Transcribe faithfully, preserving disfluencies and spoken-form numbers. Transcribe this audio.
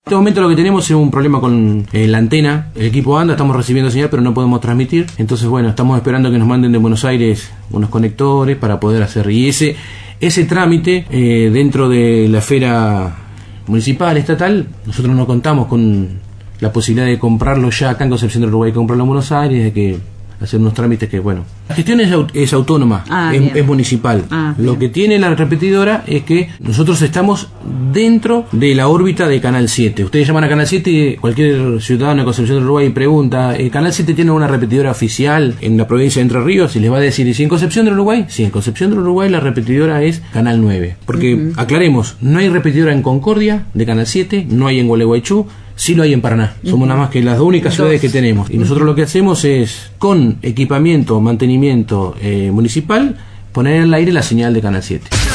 En este momento lo que tenemos es un problema con eh, la antena. El equipo anda, estamos recibiendo señal, pero no podemos transmitir. Entonces, bueno, estamos esperando que nos manden de Buenos Aires unos conectores para poder hacer. Y ese, ese trámite, eh, dentro de la esfera municipal, estatal, nosotros no contamos con la posibilidad de comprarlo ya acá en Concepción del Uruguay, comprarlo en Buenos Aires, de que hacer unos trámites que, bueno, la gestión es, es autónoma, ah, es, es municipal. Ah, lo bien. que tiene la repetidora es que nosotros estamos dentro de la órbita de Canal siete. Ustedes llaman a Canal siete y cualquier ciudadano de Concepción del Uruguay pregunta, ¿el Canal siete tiene una repetidora oficial en la provincia de Entre Ríos? Y les va a decir, ¿y si en Concepción del Uruguay? Sí, en Concepción del Uruguay la repetidora es Canal nueve. Porque, uh-huh. aclaremos, no hay repetidora en Concordia de Canal siete, no hay en Gualeguaychú, sí lo hay en Paraná. Somos uh-huh. nada más que las únicas Dos. ciudades que tenemos. Y nosotros lo que hacemos es, con equipamiento, mantenimiento eh, municipal, poner en el aire la señal de Canal siete.